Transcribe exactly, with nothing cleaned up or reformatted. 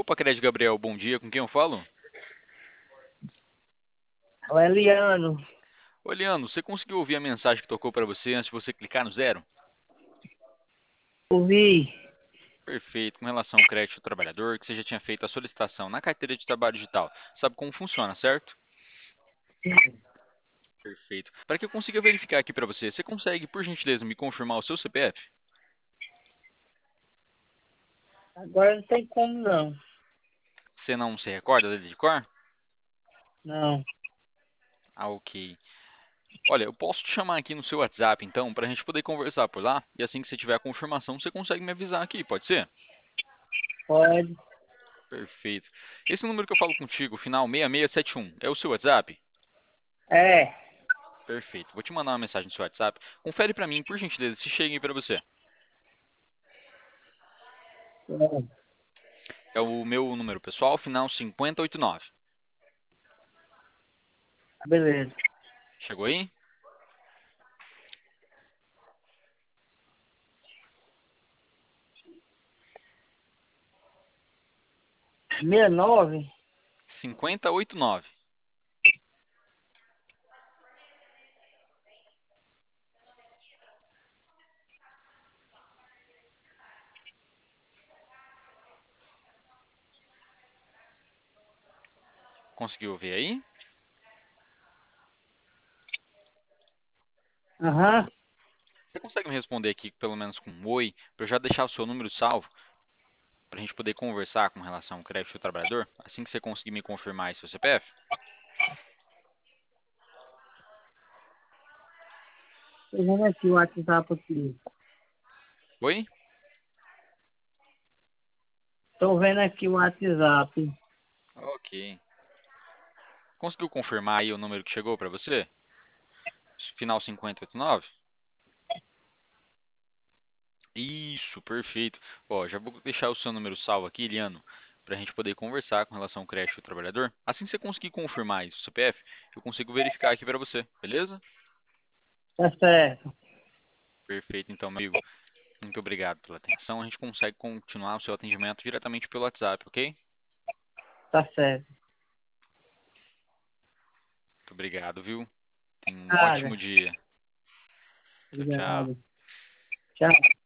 Opa, Crédito Gabriel, bom dia. Com quem eu falo? O Eliano, Ô, Leandro, você conseguiu ouvir a mensagem que tocou para você antes de você clicar no zero? ouvi. Perfeito. Com relação ao crédito do trabalhador, que você já tinha feito a solicitação na carteira de trabalho digital. Sabe como funciona, certo? Perfeito. Para que eu consiga verificar aqui para você, você consegue, por gentileza, me confirmar o seu C P F? Agora não tem como não. Você não se recorda dele de cor? Não. Ah, ok. Olha, eu posso te chamar aqui no seu WhatsApp, então, para a gente poder conversar por lá. E assim que você tiver a confirmação, você consegue me avisar aqui, pode ser? Pode. Perfeito. Esse número que eu falo contigo, final seis seis sete um, é o seu WhatsApp? É. Perfeito. Vou te mandar uma mensagem no seu WhatsApp. Confere para mim, por gentileza, se chega aí para você. É. É o meu número pessoal, final cinquenta e oitenta e nove. Beleza. Chegou aí? Sessenta e nove. cinquenta e oitenta e nove. Conseguiu ver aí? Aham. Você consegue me responder aqui, pelo menos com um oi, para eu já deixar o seu número salvo, para a gente poder conversar com relação ao crédito do trabalhador? Assim que você conseguir me confirmar aí seu C P F? Tô vendo aqui o WhatsApp aqui. Oi? Tô vendo aqui o WhatsApp. Ok. Conseguiu confirmar aí o número que chegou para você? Final cinquenta e oitenta e nove? Isso, perfeito. Ó, já vou deixar o seu número salvo aqui, Eliano, para a gente poder conversar com relação ao crédito do trabalhador. Assim que você conseguir confirmar isso, o C P F, eu consigo verificar aqui para você, beleza? Tá certo. Perfeito, então, meu amigo. Muito obrigado pela atenção. A gente consegue continuar o seu atendimento diretamente pelo WhatsApp, ok? Tá certo. Muito obrigado, viu? Tenha um Nada. ótimo dia. Tchau, tchau. Obrigado. Tchau.